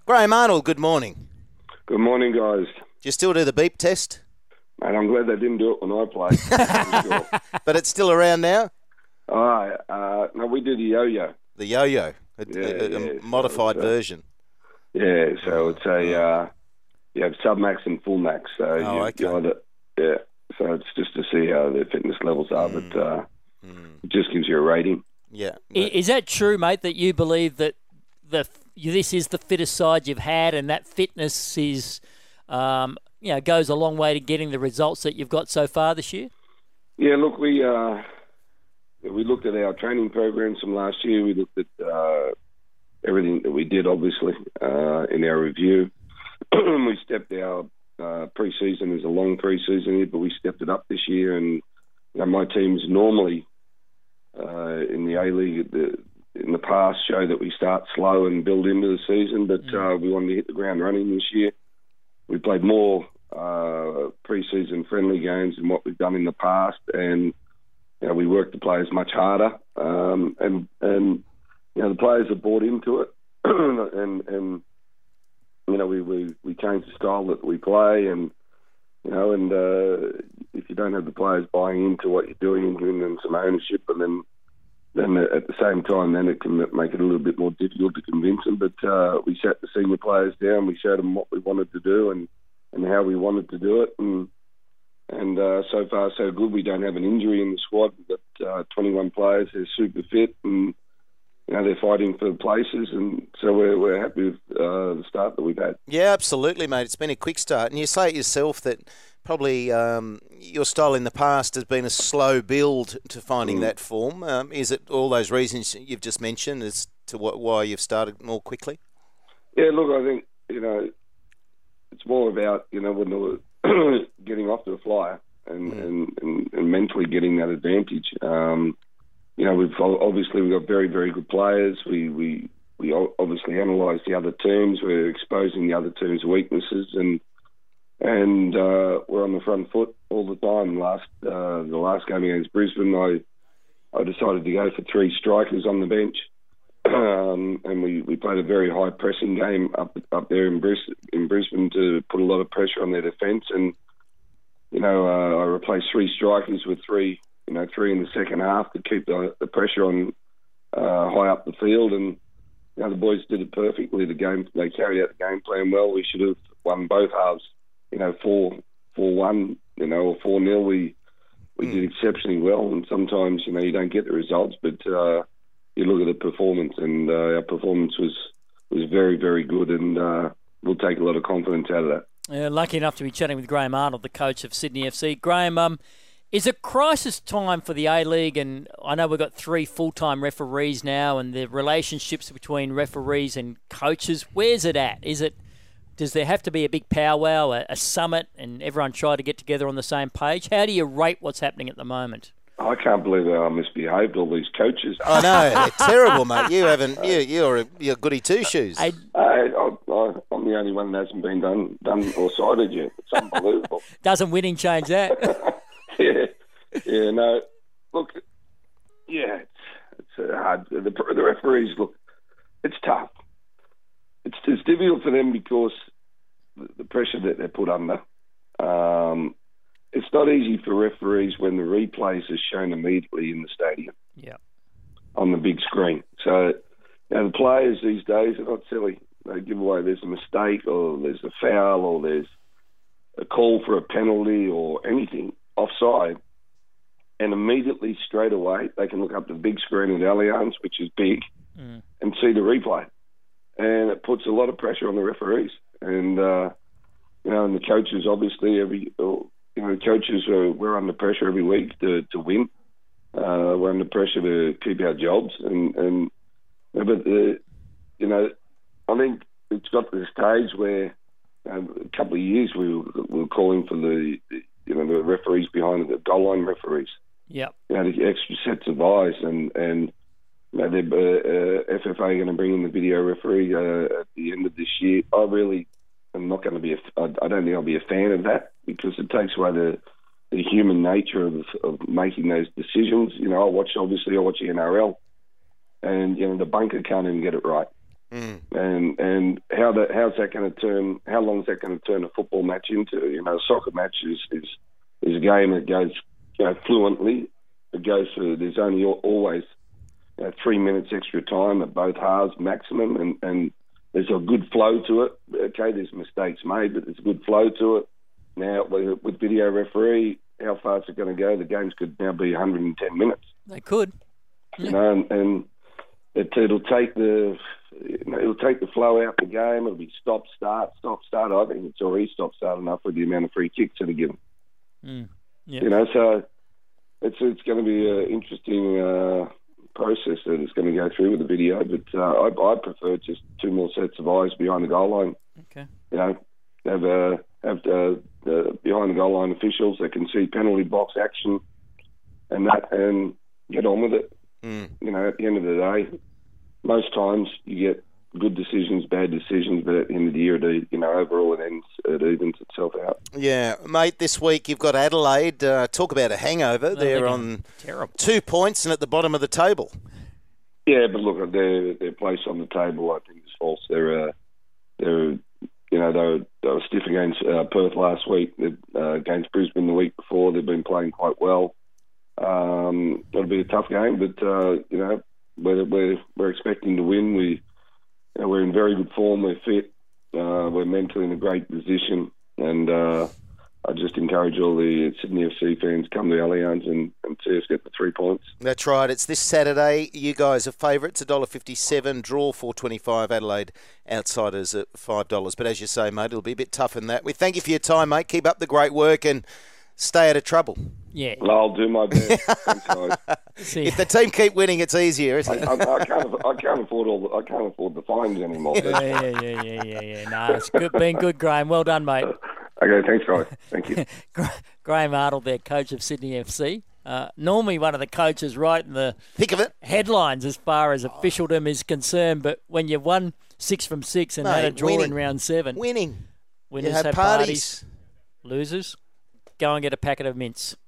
Graham Arnold, good morning. Good morning, guys. Do you still do the beep test? Mate, I'm glad they didn't do it when I played. Sure. But it's still around now? No, we do the yo-yo. The yo-yo, a modified version. Yeah, so it's you have sub-max and full max. So okay. So it's just to see how their fitness levels are, but it just gives you a rating. Yeah. Is that true, mate, that you believe that this is the fittest side you've had and that fitness is, goes a long way to getting the results that you've got so far this year? Yeah, look, we looked at our training programs from last year. We looked at everything that we did, obviously, in our review. We stepped our pre-season as a long pre-season here, but we stepped it up this year. And my teams normally in the A-League in the past show that we start slow and build into the season, but we wanted to hit the ground running this year. We played more pre-season friendly games than what we've done in the past, and we worked the players much harder, and the players have bought into it, and we changed the style that we play, and if you don't have the players buying into what you're doing and giving them some ownership, and then at the same time, then it can make it a little bit more difficult to convince them. But we sat the senior players down, we showed them what we wanted to do and how we wanted to do it, and so far so good. We don't have an injury in the squad. We've got 21 players. They're super fit, and they're fighting for places, and so we're happy with the start that we've had. Yeah, absolutely, mate. It's been a quick start, and you say it yourself that probably your style in the past has been a slow build to finding that form. Is it all those reasons you've just mentioned as to why you've started more quickly? Yeah, look, I think it's more about when they're getting off to a flyer and mentally getting that advantage. We've got very, very good players. We obviously analyse the other teams. We're exposing the other teams' weaknesses, and we're on the front foot all the time. The last game against Brisbane, I decided to go for 3 strikers on the bench, and we played a very high pressing game up there in Brisbane to put a lot of pressure on their defence. And I replaced 3 strikers with 3 in the second half to keep the pressure on high up the field. And the boys did it perfectly. They carried out the game plan well. We should have won both halves. 4-1, or 4-0. We did exceptionally well, and sometimes you don't get the results, but you look at the performance, and our performance was very, very good, and we'll take a lot of confidence out of that. Lucky enough to be chatting with Graham Arnold, the coach of Sydney FC. Graham, is it crisis time for the A-League? And I know we've got 3 full-time referees now, and the relationships between referees and coaches, where's it at? Does there have to be a big powwow, a summit, and everyone try to get together on the same page? How do you rate what's happening at the moment? I can't believe how I misbehaved, all these coaches. I know, they're terrible, mate. You're goody two-shoes. I'm the only one that hasn't been done or cited yet. It's unbelievable. Doesn't winning change that? Yeah, no. Look, yeah, it's hard. The referees, look, it's tough. It's difficult for them because the pressure that they're put under. It's not easy for referees when the replays are shown immediately in the stadium. Yeah. On the big screen. So the players these days are not silly. They give away there's a mistake, or there's a foul, or there's a call for a penalty or anything offside, and immediately straight away they can look up the big screen at Allianz, which is big, and see the replay. And it puts a lot of pressure on the referees, and and the coaches. Obviously, coaches we're under pressure every week to win. We're under pressure to keep our jobs, but I think it's got to the stage where a couple of years we were calling for the referees behind the goal line referees. Yeah. The extra sets of eyes, and the FFA are going to bring in the video referee at the end of this year. I really am not going to be. I don't think I'll be a fan of that, because it takes away the human nature of making those decisions. I watch the NRL, and the bunker can't even get it right. and how's that going to turn? How long is that going to turn a football match into? A soccer match is a game that goes fluently. It goes for there's only always 3 minutes extra time at both halves maximum, and there's a good flow to it. Okay, there's mistakes made, but there's a good flow to it. Now with video referee, how far is it going to go? The games could now be 110 minutes. They could. And it'll take the flow out the game. It'll be stop start. I think it's already stop start enough with the amount of free kicks that are given. So it's going to be an interesting process that it's going to go through with the video. But I prefer just 2 more sets of eyes behind the goal line. Okay. Have the behind the goal line officials that can see penalty box action and get on with it. At the end of the day, most times you get good decisions, bad decisions, but at the end of the year, overall it evens itself out. Yeah, mate, this week you've got Adelaide. Talk about a hangover. They're on terrible 2 points and at the bottom of the table. Yeah, but look, their place on the table, I think, is false. They were stiff against Perth last week, against Brisbane the week before. They've been playing quite well. It'll be a tough game, but we're expecting to win. We're in very good form. We're fit. We're mentally in a great position, and I just encourage all the Sydney FC fans to come to Allianz and see us get the 3 points. That's right. It's this Saturday. You guys are favourites, $1.57, draw $4.25. Adelaide outsiders at $5. But as you say, mate, it'll be a bit tougher than that. We thank you for your time, mate. Keep up the great work and stay out of trouble. Yeah. Well, I'll do my best. Thanks, guys. If the team keep winning, it's easier, isn't it? I can't afford the fines anymore. Yeah. No, it's good. Been good, Graham. Well done, mate. Okay, thanks, guys. Thank you. Graham Arnold, their coach of Sydney FC. Normally one of the coaches right in the thick of it headlines as far as officialdom is concerned, but when you've won 6 from 6 and had a draw in round 7, winners have parties. Losers, go and get a packet of mints.